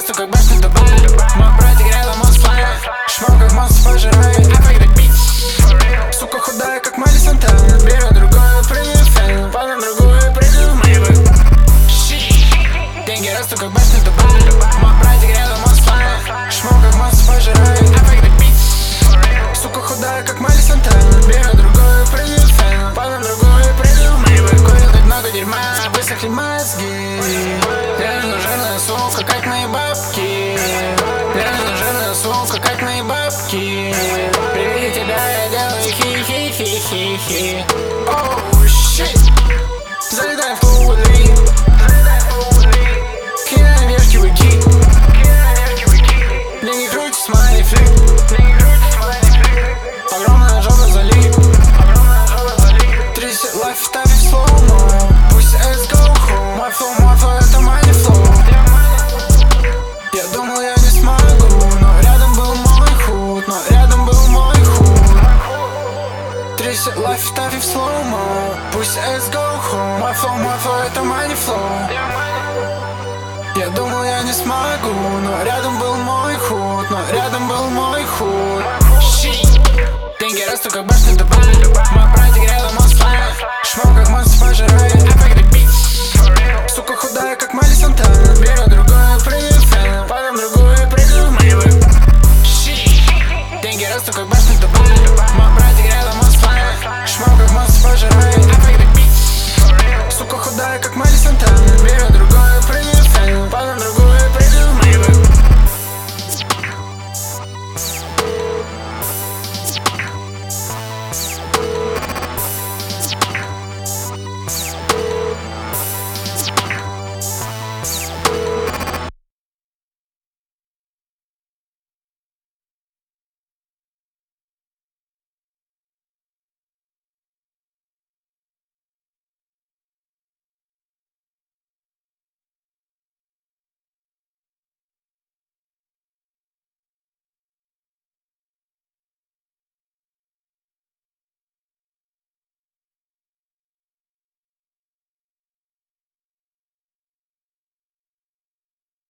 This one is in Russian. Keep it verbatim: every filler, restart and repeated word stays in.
расту как башня Дубая. Мой братик рядом, он слайд. Шмал как монстр пожирает. I fuck the bitch. Сука худая, как Майли Сантана. Беру другую, прыгаю в фэн. Падаю другую, прыгаю в Мэйбэк. Деньги расту как башня Дубая. Мой братик рядом, он слайд. Шмал как монстр пожирает. I fuck the bitch. Сука худая, как Майли Сантана. Беру другую, прыгаю в фэн. Падаю другую, прыгаю в Мэйбэк. Курил так много дерьма, высохли мозги. Реально жирная сука, как мои бабки. Реально жирная сука, как мои бабки. При виде тебя я делаю хи-хи-хи-хи-хи. Оу, щит. Залетай в клубы. Кидай вешки в ики. Деньги крутят, смайли флик. Огромная жопа залип. тридцать лайф ставь в слоумо. Пусть эс go home. Мой флоу, мой флоу, это money flow. Я думал, я не смогу, но рядом был мой худ, но рядом был мой худ. тридцать лайф ставь в слоумо. Пусть эс go home. Мой флоу, мой флоу, это money flow. Я думал, я не смогу, но рядом был мой худ, но рядом был мой худ. Деньги расту как башня Дубая. Мой братик рядом, он слайд. Шмал как монстр пожирает. I fuck the bitch. Сука худая, как Майли Сантана. Беру другую, прыгаю.